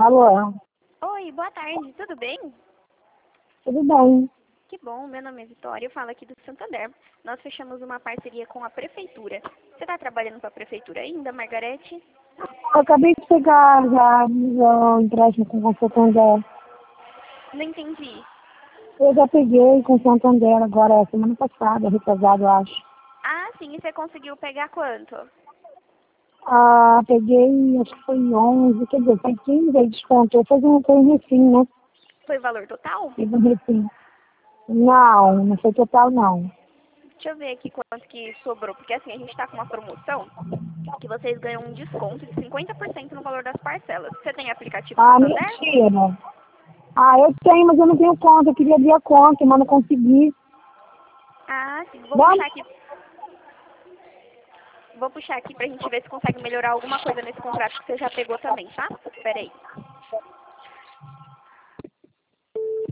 Alô, Oi, boa tarde, tudo bem? tudo bem? Que bom, meu nome é Vitória, eu falo aqui do Santander. Nós fechamos uma parceria com a prefeitura. Você está trabalhando para a prefeitura ainda, Margarete? Eu acabei de pegar já o empréstimo com o Santander. Não entendi. Eu já peguei com o Santander agora, semana passada, retrasado, eu acho. Ah, sim, e você conseguiu pegar quanto? Ah, peguei, acho que foi 11, quer dizer, foi 15, aí descontou. Foi um refim, né? Foi o valor total? Fiz um refim. Não, não foi total, não. Deixa eu ver aqui quanto que sobrou, porque assim, a gente está com uma promoção que vocês ganham um desconto de 50% no valor das parcelas. Você tem aplicativo Ah, Santander? mentira. Ah, eu tenho, mas eu não tenho conta. Eu queria abrir a conta, mas não consegui. Ah, sim, vou Vamos? puxar aqui. Vou puxar aqui pra gente ver se consegue melhorar alguma coisa nesse contrato que você já pegou também, tá? Espera aí.